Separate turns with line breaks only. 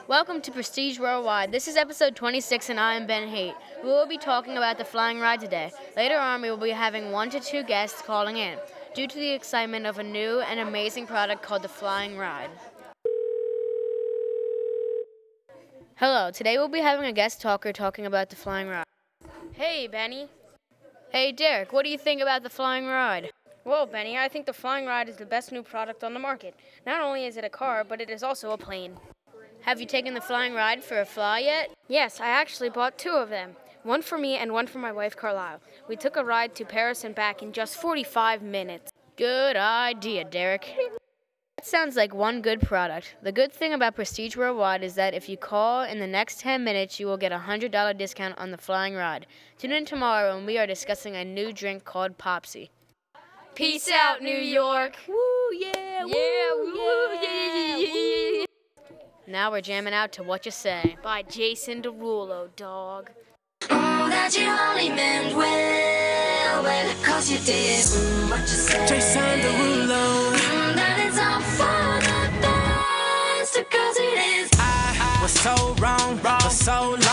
Welcome to Prestige Worldwide. This is episode 26 and I am Ben Haight. We will be talking about the flying ride today. Later on, we will be having 1 to 2 guests calling in, due to the excitement of a new and amazing product called the flying ride. Hello, today we'll be having a guest talker talking about the flying ride.
Hey, Benny.
Hey, Derek, what do you think about the flying ride?
Well, Benny, I think the flying ride is the best new product on the market. Not only is it a car, but it is also a plane.
Have you taken the flying ride for a fly yet?
Yes, I actually bought 2 of them. One for me and one for my wife, Carlisle. We took a ride to Paris and back in just 45 minutes.
Good idea, Derek. That sounds like one good product. The good thing about Prestige Worldwide is that if you call in the next 10 minutes, you will get a $100 discount on the flying ride. Tune in tomorrow when we are discussing a new drink called Popsy.
Peace out, New York.
Woo, yeah, yeah. Now we're jamming out to What You Say
by Jason Derulo, dog.
Oh, that you only meant well, cause you did what you said.
Jason Derulo.
That it's all for the best, cause it is.
I was so wrong for so long.